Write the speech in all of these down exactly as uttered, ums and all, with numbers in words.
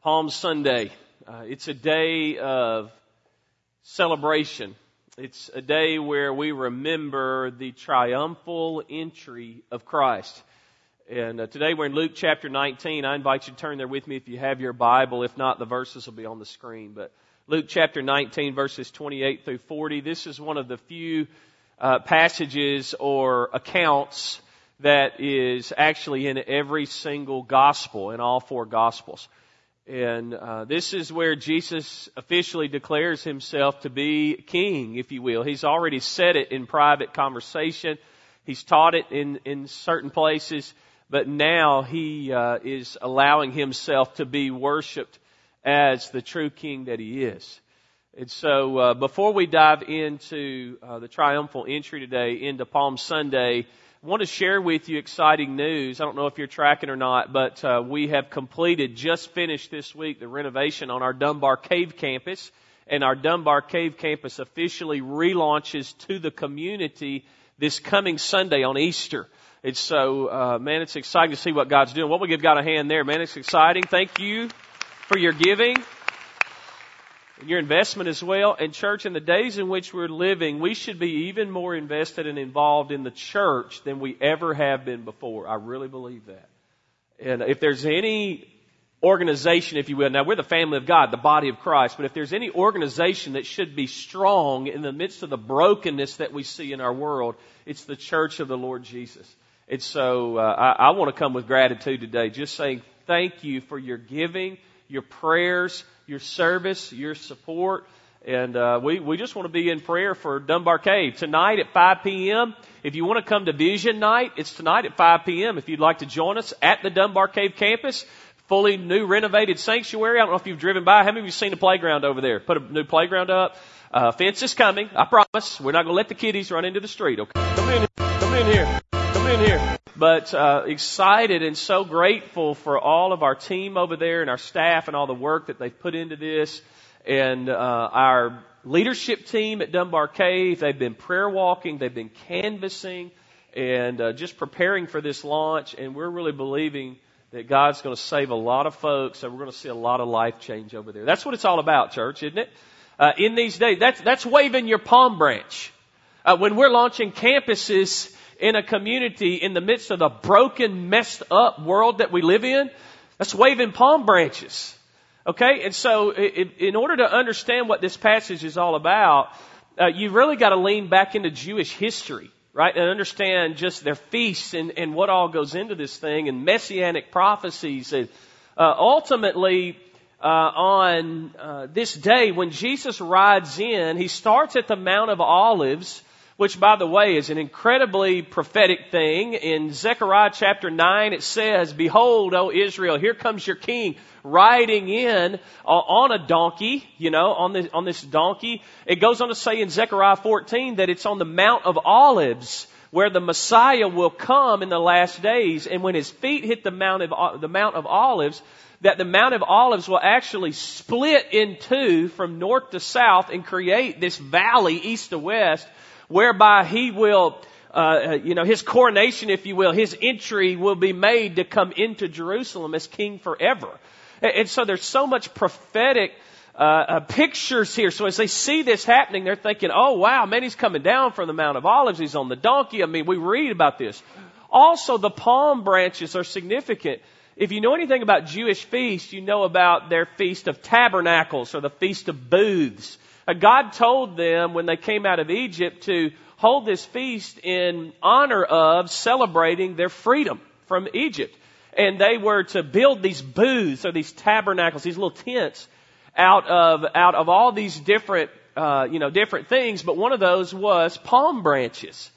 Palm Sunday. Uh, it's a day of celebration. It's a day where we remember the triumphal entry of Christ. And uh, today we're in Luke chapter nineteen. I invite you to turn there with me if you have your Bible. If not, the verses will be on the screen. But Luke chapter nineteen, verses twenty-eight through forty. This is one of the few uh, passages or accounts that is actually in every single gospel, in all four gospels. And uh, this is where Jesus officially declares himself to be king, if you will. He's already said it in private conversation. He's taught it in, in certain places. But now he uh, is allowing himself to be worshiped as the true king that he is. And so uh, before we dive into uh, the triumphal entry today into Palm Sunday, I want to share with you exciting news. I don't know if you're tracking or not, but uh, we have completed, just finished this week, the renovation on our Dunbar Cave campus. And our Dunbar Cave campus officially relaunches to the community this coming Sunday on Easter. And so, uh, man, it's exciting to see what God's doing. What we give God a hand there, man, it's exciting. Thank you for your giving and your investment as well. And church, in the days in which we're living, we should be even more invested and involved in the church than we ever have been before. I really believe that. And if there's any organization, if you will, now we're the family of God, the body of Christ, but if there's any organization that should be strong in the midst of the brokenness that we see in our world, it's the church of the Lord Jesus. And so uh, I, I want to come with gratitude today, just saying thank you for your giving, your prayers, your service, your support. And uh, we, we just want to be in prayer for Dunbar Cave. Tonight at five p.m., if you want to come to Vision Night, it's tonight at five p.m. If you'd like to join us at the Dunbar Cave campus, fully new renovated sanctuary. I don't know if you've driven by. How many of you have seen the playground over there? Put a new playground up. Uh, fence is coming. I promise. We're not going to let the kiddies run into the street. Okay? Come in, come in here. Come in here. But uh, excited and so grateful for all of our team over there and our staff and all the work that they've put into this. And uh, our leadership team at Dunbar Cave, they've been prayer walking, they've been canvassing, and uh, just preparing for this launch. And we're really believing that God's going to save a lot of folks, and we're going to see a lot of life change over there. That's what it's all about, church, isn't it? Uh, in these days, that's, that's waving your palm branch. Uh, when we're launching campuses in a community in the midst of the broken, messed up world that we live in, that's waving palm branches. Okay? And so it, in order to understand what this passage is all about, uh, you really got to lean back into Jewish history, right? And understand just their feasts and, and what all goes into this thing and messianic prophecies. And uh, ultimately, uh, on uh, this day when Jesus rides in, he starts at the Mount of Olives, which, by the way, is an incredibly prophetic thing. In Zechariah chapter nine, it says, "Behold, O Israel, here comes your king riding in uh, on a donkey," you know, on this, on this donkey. It goes on to say in Zechariah fourteen that it's on the Mount of Olives where the Messiah will come in the last days. And when his feet hit the Mount of, the Mount of Olives, that the Mount of Olives will actually split in two from north to south and create this valley east to west, whereby he will, uh, you know, his coronation, if you will, his entry will be made to come into Jerusalem as king forever. And so there's so much prophetic uh, uh, pictures here. So as they see this happening, they're thinking, oh, wow, man, he's coming down from the Mount of Olives. He's on the donkey. I mean, we read about this. Also, the palm branches are significant. If you know anything about Jewish feasts, you know about their Feast of Tabernacles or the Feast of Booths. God told them when they came out of Egypt to hold this feast in honor of celebrating their freedom from Egypt. And they were to build these booths or these tabernacles, these little tents out of, out of all these different, uh, you know, different things. But one of those was palm branches.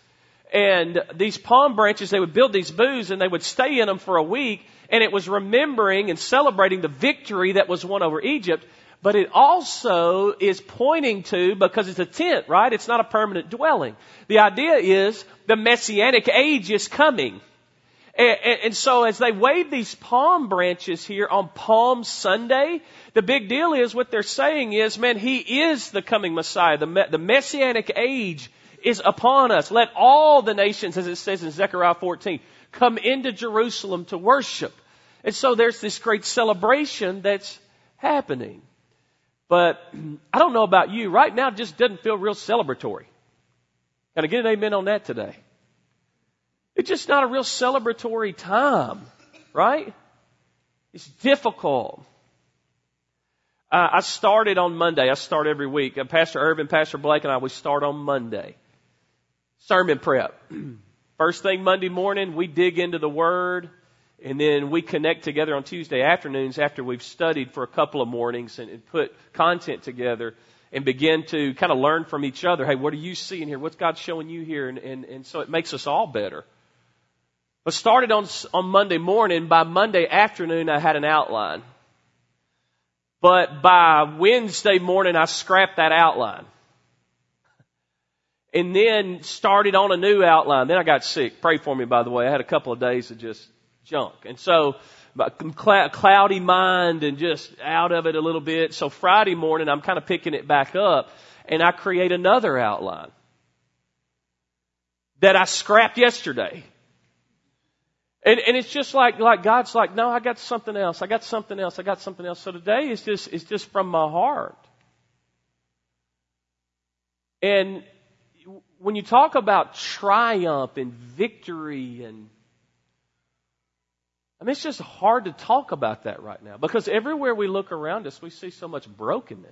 And these palm branches, they would build these booths and they would stay in them for a week. And it was remembering and celebrating the victory that was won over Egypt. But it also is pointing to, because it's a tent, right? It's not a permanent dwelling. The idea is the Messianic age is coming. And, and, and so as they wave these palm branches here on Palm Sunday, the big deal is what they're saying is, man, he is the coming Messiah. The, the Messianic age is upon us. Let all the nations, as it says in Zechariah fourteen, come into Jerusalem to worship. And so there's this great celebration that's happening. But I don't know about you. Right now, it just doesn't feel real celebratory. Can I get an amen on that today? It's just not a real celebratory time, right? It's difficult. Uh, I started on Monday. I start every week. Uh, Pastor Irvin, Pastor Blake, and I, we start on Monday. Sermon prep. First thing Monday morning, we dig into the Word, and then we connect together on Tuesday afternoons after we've studied for a couple of mornings and, and put content together and begin to kind of learn from each other. Hey, what are you seeing here? What's God showing you here? And, and, and so it makes us all better. But started on, on Monday morning. By Monday afternoon, I had an outline. But by Wednesday morning, I scrapped that outline. And then started on a new outline. Then I got sick. Pray for me, by the way. I had a couple of days of just junk. And so, my cloudy mind and just out of it a little bit. So Friday morning, I'm kind of picking it back up. And I create another outline that I scrapped yesterday. And, and it's just like, like God's like, no, I got something else. I got something else. I got something else. So today is just, it's just from my heart. And when you talk about triumph and victory, and I mean, it's just hard to talk about that right now because everywhere we look around us, we see so much brokenness,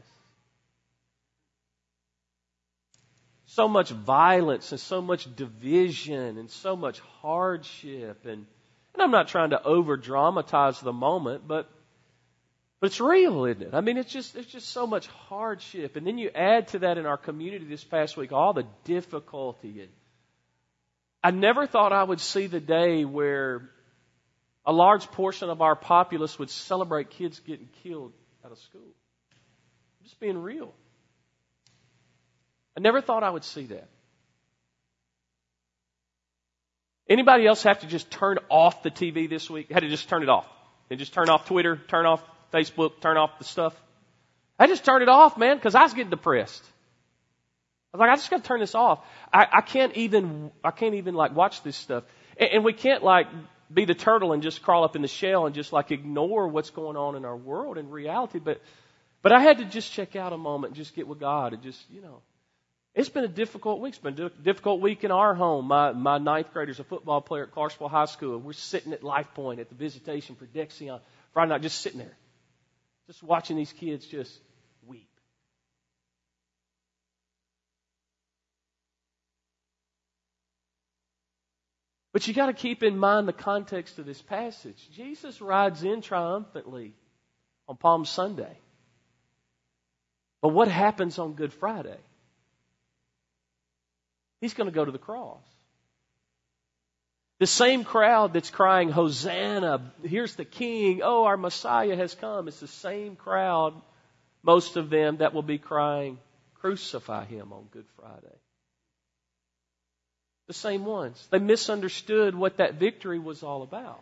so much violence, and so much division, and so much hardship. And, and I'm not trying to over dramatize the moment, but But it's real, isn't it? I mean, it's just it's just so much hardship. And then you add to that in our community this past week all the difficulty. And I never thought I would see the day where a large portion of our populace would celebrate kids getting killed out of school. I'm just being real. I never thought I would see that. Anybody else have to just turn off the T V this week? Had to just turn it off. And just turn off Twitter, turn off Facebook, turn off the stuff. I just turned it off, man, because I was getting depressed. I was like, I just got to turn this off. I, I can't even, I can't even like watch this stuff. And, and we can't like be the turtle and just crawl up in the shell and just like ignore what's going on in our world in reality. But, but I had to just check out a moment and just get with God and just, you know, it's been a difficult week. It's been a difficult week in our home. My, my ninth grader's a football player at Clarksville High School. We're sitting at Life Point at the visitation for Dexie on Friday night, just sitting there. Just watching these kids just weep. But you got to keep in mind the context of this passage. Jesus rides in triumphantly on Palm Sunday. But what happens on Good Friday? He's going to go to the cross. The same crowd that's crying, Hosanna, here's the King, oh, our Messiah has come. It's the same crowd, most of them, that will be crying, crucify him on Good Friday. The same ones. They misunderstood what that victory was all about.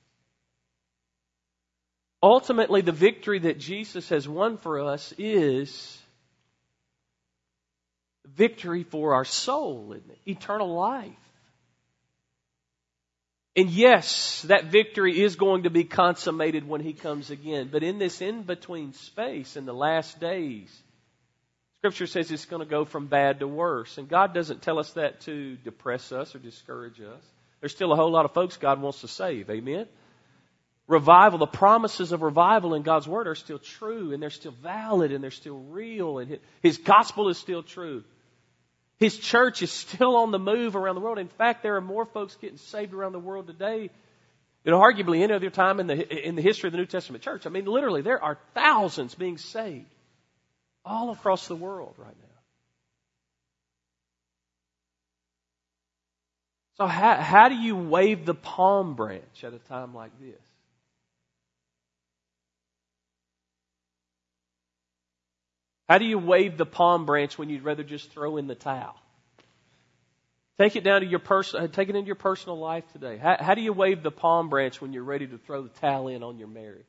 Ultimately, the victory that Jesus has won for us is victory for our soul, isn't it? Eternal life. And yes, that victory is going to be consummated when He comes again. But in this in-between space, in the last days, Scripture says it's going to go from bad to worse. And God doesn't tell us that to depress us or discourage us. There's still a whole lot of folks God wants to save. Amen? Revival, the promises of revival in God's Word are still true, and they're still valid, and they're still real, and His gospel is still true. His church is still on the move around the world. In fact, there are more folks getting saved around the world today than arguably any other time in the in the history of the New Testament church. I mean, literally, there are thousands being saved all across the world right now. So how, how do you wave the palm branch at a time like this? How do you wave the palm branch when you'd rather just throw in the towel? Take it down to your person. Take it into your personal life today. How, how do you wave the palm branch when you're ready to throw the towel in on your marriage?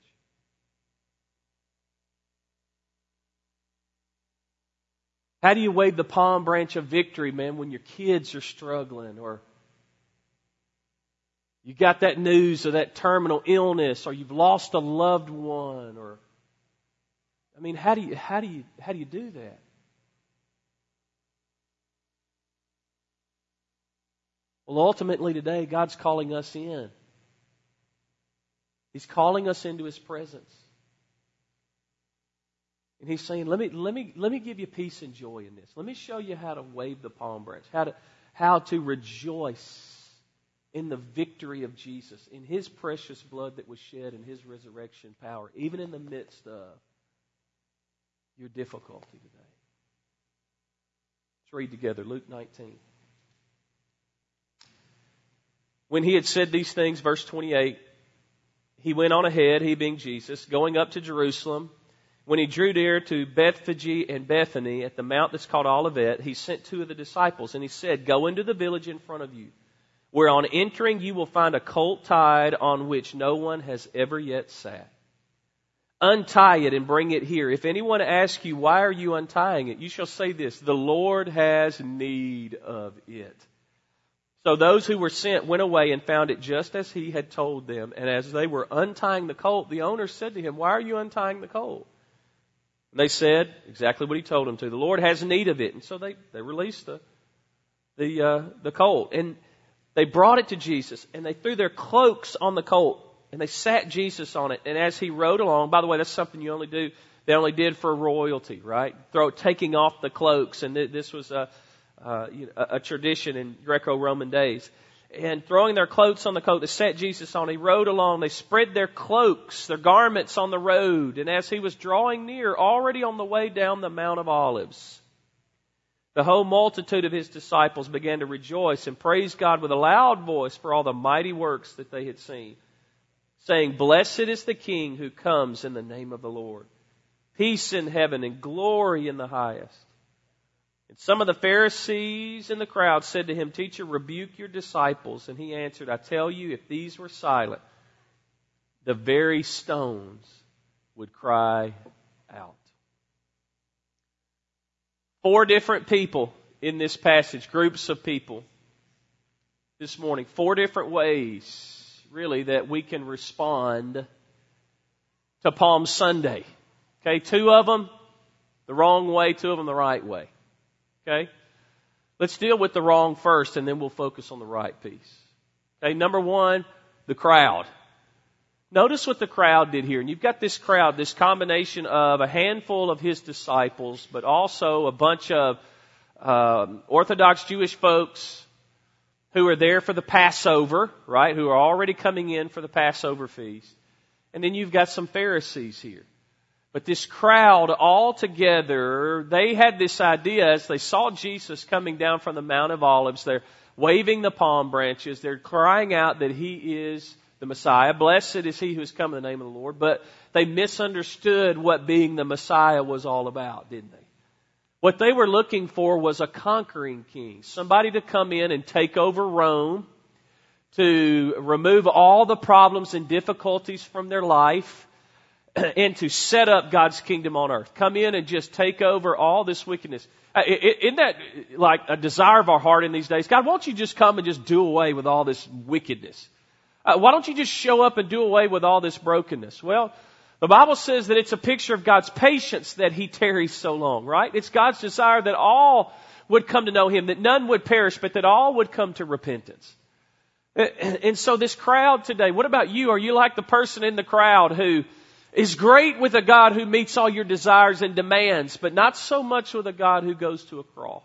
How do you wave the palm branch of victory, man, when your kids are struggling, or you got that news of that terminal illness, or you've lost a loved one, or I mean, how do you, how do you, how do you do that? Well, ultimately today, God's calling us in. He's calling us into His presence. And He's saying, let me, let me, let me give you peace and joy in this. Let me show you how to wave the palm branch, how to, how to rejoice in the victory of Jesus, in His precious blood that was shed and His resurrection power, even in the midst of your difficulty today. Let's read together Luke nineteen. When He had said these things, verse twenty-eight, He went on ahead, He being Jesus, going up to Jerusalem. When He drew near to Bethphage and Bethany at the mount that's called Olivet, He sent two of the disciples, and He said, go into the village in front of you, where on entering you will find a colt tied on which no one has ever yet sat. Untie it and bring it here. If anyone asks you, why are you untying it? You shall say this, the Lord has need of it. So those who were sent went away and found it just as He had told them. And as they were untying the colt, the owner said to him, why are you untying the colt? And they said exactly what He told them to. The Lord has need of it. And so they, they released the, the, uh, the colt. And they brought it to Jesus, and they threw their cloaks on the colt, and they sat Jesus on it. And as He rode along, by the way, that's something you only do, they only did for royalty, right? Throw, taking off the cloaks, and this was a, uh, you know, a tradition in Greco-Roman days. And throwing their cloaks on the colt, they sat Jesus on. He rode along. They spread their cloaks, their garments on the road. And as He was drawing near, already on the way down the Mount of Olives, the whole multitude of His disciples began to rejoice and praise God with a loud voice for all the mighty works that they had seen, saying, blessed is the King who comes in the name of the Lord. Peace in heaven and glory in the highest. And some of the Pharisees in the crowd said to Him, Teacher, rebuke your disciples. And He answered, I tell you, if these were silent, the very stones would cry out. Four different people in this passage, groups of people this morning. Four different ways, really, that we can respond to Palm Sunday. Okay, two of them the wrong way, two of them the right way. Okay? Let's deal with the wrong first, and then we'll focus on the right piece. Okay, number one, the crowd. Notice what the crowd did here. And you've got this crowd, this combination of a handful of His disciples, but also a bunch of um, Orthodox Jewish folks who are there for the Passover, right, who are already coming in for the Passover feast. And then you've got some Pharisees here. But this crowd all together, they had this idea as they saw Jesus coming down from the Mount of Olives. They're waving the palm branches. They're crying out that He is the Messiah. Blessed is He who has come in the name of the Lord. But they misunderstood what being the Messiah was all about, didn't they? What they were looking for was a conquering king. Somebody to come in and take over Rome, to remove all the problems and difficulties from their life, and to set up God's kingdom on earth. Come in and just take over all this wickedness. Isn't that like a desire of our heart in these days? God, why don't you just come and just do away with all this wickedness? Uh, why don't you just show up and do away with all this brokenness? Well, the Bible says that it's a picture of God's patience that He tarries so long, right? It's God's desire that all would come to know Him, that none would perish, but that all would come to repentance. And so this crowd today, what about you? Are you like the person in the crowd who is great with a God who meets all your desires and demands, but not so much with a God who goes to a cross?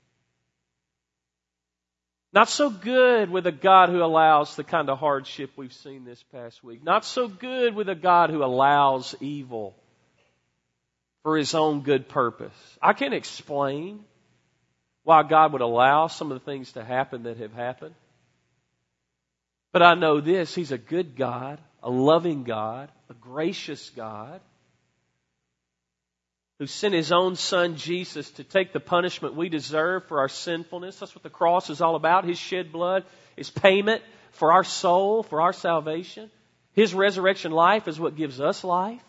Not so good with a God who allows the kind of hardship we've seen this past week. Not so good with a God who allows evil for His own good purpose. I can't explain why God would allow some of the things to happen that have happened. But I know this, He's a good God, a loving God, a gracious God, who sent His own Son, Jesus, to take the punishment we deserve for our sinfulness. That's what the cross is all about. His shed blood is payment for our soul, for our salvation. His resurrection life is what gives us life.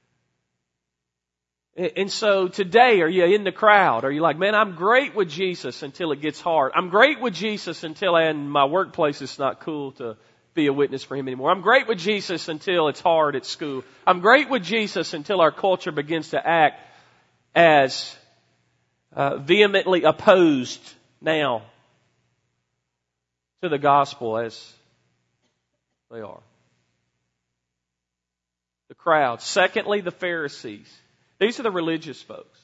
And so today, are you in the crowd? Are you like, man, I'm great with Jesus until it gets hard. I'm great with Jesus until in my workplace it's not cool to be a witness for Him anymore. I'm great with Jesus until it's hard at school. I'm great with Jesus until our culture begins to act as uh, vehemently opposed now to the gospel as they are. The crowd. Secondly, the Pharisees. These are the religious folks.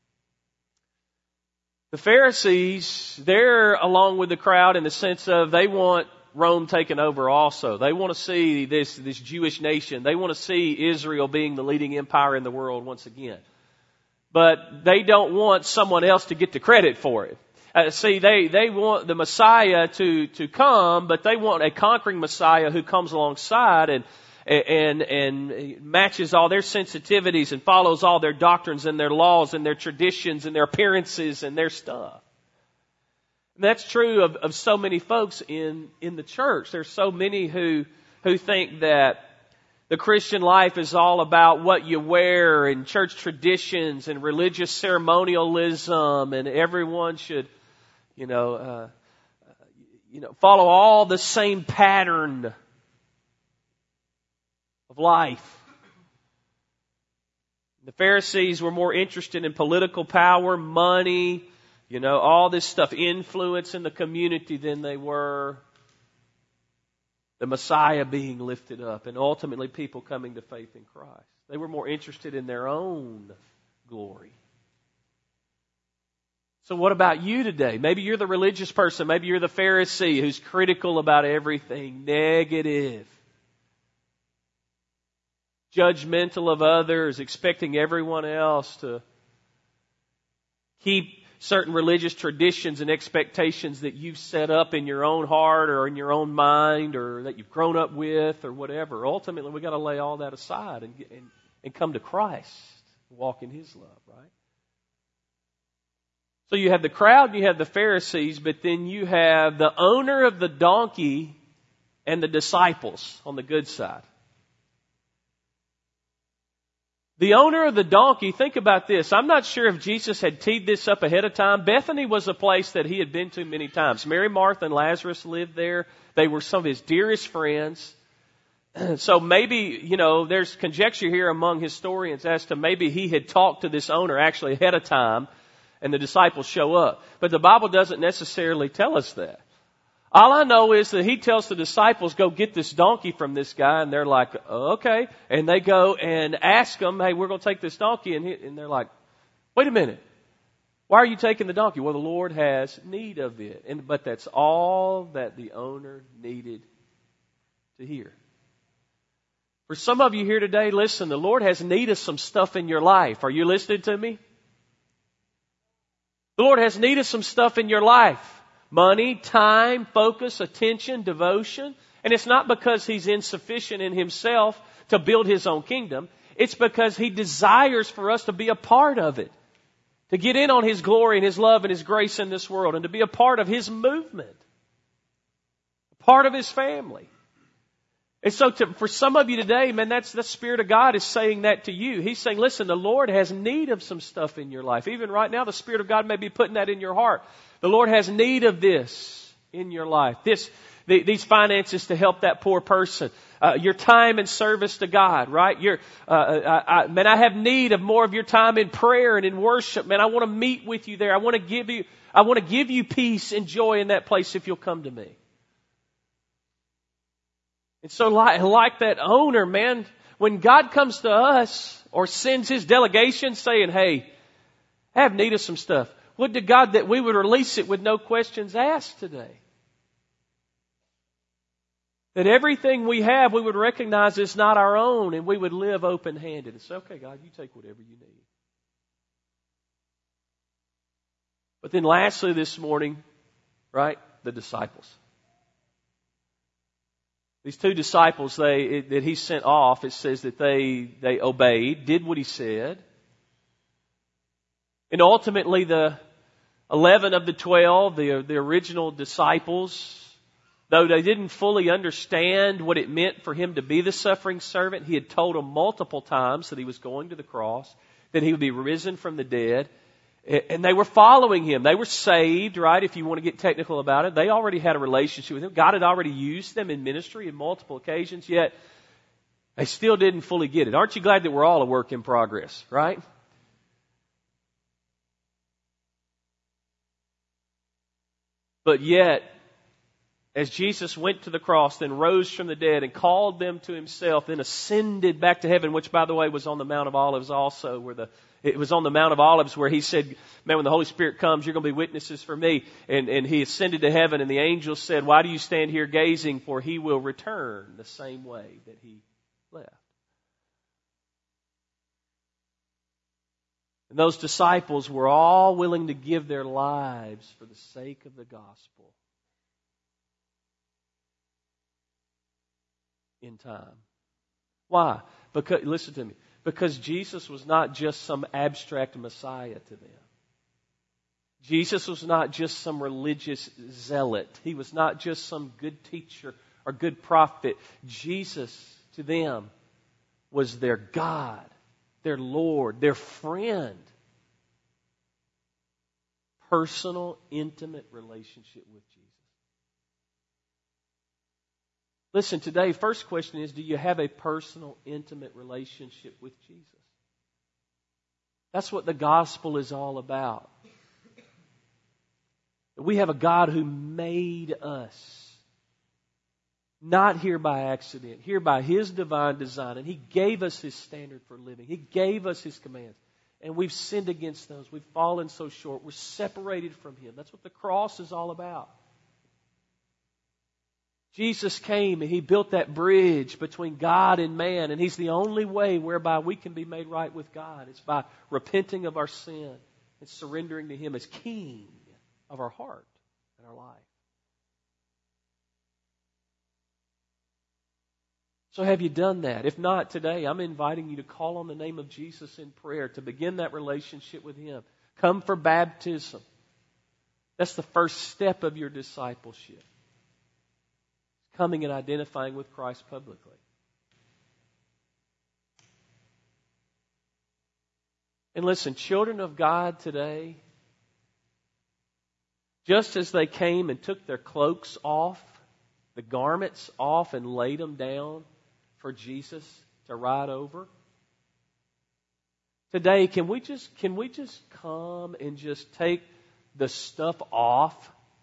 The Pharisees, they're along with the crowd in the sense of they want Rome taken over also. They want to see this, this Jewish nation. They want to see Israel being the leading empire in the world once again. But they don't want someone else to get the credit for it. Uh, see, they, they want the Messiah to, to come, but they want a conquering Messiah who comes alongside and, and, and matches all their sensitivities and follows all their doctrines and their laws and their traditions and their appearances and their stuff. And that's true of, of so many folks in, in the church. There's so many who, who think that the Christian life is all about what you wear and church traditions and religious ceremonialism, and everyone should, you know, uh, you know, follow all the same pattern of life. The Pharisees were more interested in political power, money, you know, all this stuff, influence in the community than they were the Messiah being lifted up and ultimately people coming to faith in Christ. They were more interested in their own glory. So what about you today? Maybe you're the religious person. Maybe you're the Pharisee who's critical about everything, negative, judgmental of others, expecting everyone else to keep certain religious traditions and expectations that you've set up in your own heart or in your own mind or that you've grown up with or whatever. Ultimately, we've got to lay all that aside and, and, and come to Christ, walk in His love, right? So you have the crowd and you have the Pharisees, but then you have the owner of the donkey and the disciples on the good side. The owner of the donkey, think about this. I'm not sure if Jesus had teed this up ahead of time. Bethany was a place that He had been to many times. Mary, Martha, and Lazarus lived there. They were some of His dearest friends. So maybe, you know, there's conjecture here among historians as to maybe He had talked to this owner actually ahead of time and the disciples show up. But the Bible doesn't necessarily tell us that. All I know is that He tells the disciples, go get this donkey from this guy. And they're like, okay. And they go and ask him, hey, we're going to take this donkey. And, he, and they're like, wait a minute. Why are you taking the donkey? Well, the Lord has need of it. And, but that's all that the owner needed to hear. For some of you here today, listen, the Lord has need of some stuff in your life. Are you listening to me? The Lord has need of some stuff in your life. Money, time, focus, attention, devotion. And it's not because He's insufficient in Himself to build His own kingdom. It's because He desires for us to be a part of it. To get in on His glory and His love and His grace in this world. And to be a part of His movement. A part of His family. And so to, for some of you today, man, that's the Spirit of God is saying that to you. He's saying, listen, the Lord has need of some stuff in your life. Even right now, the Spirit of God may be putting that in your heart. The Lord has need of this in your life. This, the, these finances to help that poor person. Uh, your time and service to God, right? Your, uh, I, I, man, I have need of more of your time in prayer and in worship. Man, I want to meet with you there. I want to give you, I want to give you peace and joy in that place if you'll come to me. And so like, like that owner, man, when God comes to us or sends His delegation saying, hey, I have need of some stuff. Would to God that we would release it with no questions asked today. That everything we have, we would recognize is not our own and we would live open-handed and say, okay, God, you take whatever you need. But then lastly this morning, right, the disciples. These two disciples they, it, that He sent off, it says that they, they obeyed, did what He said. And ultimately the eleven of the twelve, the, the original disciples, though they didn't fully understand what it meant for Him to be the suffering servant, He had told them multiple times that He was going to the cross, that He would be risen from the dead, And they were following Him. They were saved, right? If you want to get technical about it. They already had a relationship with Him. God had already used them in ministry in multiple occasions, yet they still didn't fully get it. Aren't you glad that we're all a work in progress, right? But yet, as Jesus went to the cross, then rose from the dead and called them to Himself, then ascended back to heaven, which, by the way, was on the Mount of Olives also, where the it was on the Mount of Olives where He said, man, when the Holy Spirit comes, you're going to be witnesses for Me. And, and He ascended to heaven, and the angels said, why do you stand here gazing? For He will return the same way that He left. And those disciples were all willing to give their lives for the sake of the gospel in time. Why? Because, listen to me, because Jesus was not just some abstract Messiah to them. Jesus was not just some religious zealot. He was not just some good teacher or good prophet. Jesus, to them, was their God, their Lord, their friend. Personal, intimate relationship with Jesus. Listen, today, first question is, do you have a personal, intimate relationship with Jesus? That's what the gospel is all about. We have a God who made us. Not here by accident, here by His divine design. And He gave us His standard for living. He gave us His commands. And we've sinned against those. We've fallen so short. We're separated from Him. That's what the cross is all about. Jesus came and He built that bridge between God and man. And He's the only way whereby we can be made right with God. It's by repenting of our sin and surrendering to Him as King of our heart and our life. So have you done that? If not, today I'm inviting you to call on the name of Jesus in prayer to begin that relationship with Him. Come for baptism. That's the first step of your discipleship. Coming and identifying with Christ publicly. And listen, children of God today, just as they came and took their cloaks off, the garments off and laid them down for Jesus to ride over, today can we just can we just come and just take the stuff off?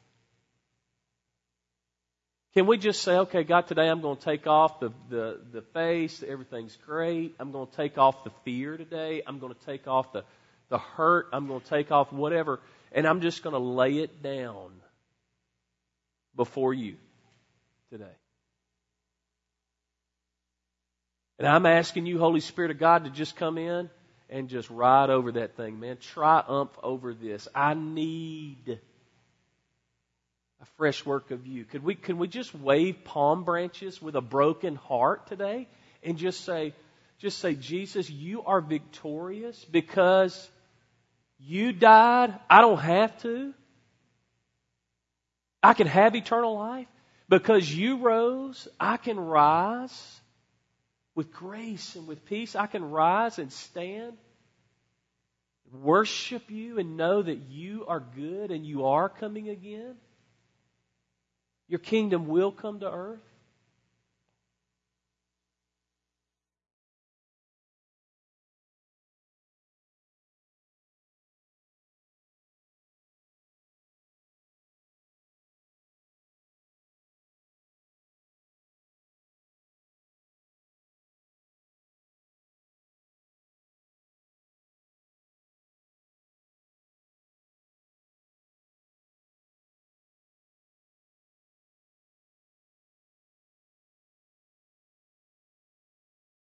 Can we just say, okay, God, today I'm going to take off the, the, the face, everything's great. I'm going to take off the fear today. I'm going to take off the, the hurt. I'm going to take off whatever. And I'm just going to lay it down before you today. And I'm asking you, Holy Spirit of God, to just come in and just ride over that thing, man. Triumph over this. I need a fresh work of you. Could we, can we just wave palm branches with a broken heart today and just say, just say, Jesus, you are victorious because you died. I don't have to. I can have eternal life. Because you rose, I can rise with grace and with peace. I can rise and stand, worship you and know that you are good and you are coming again. Your kingdom will come to earth.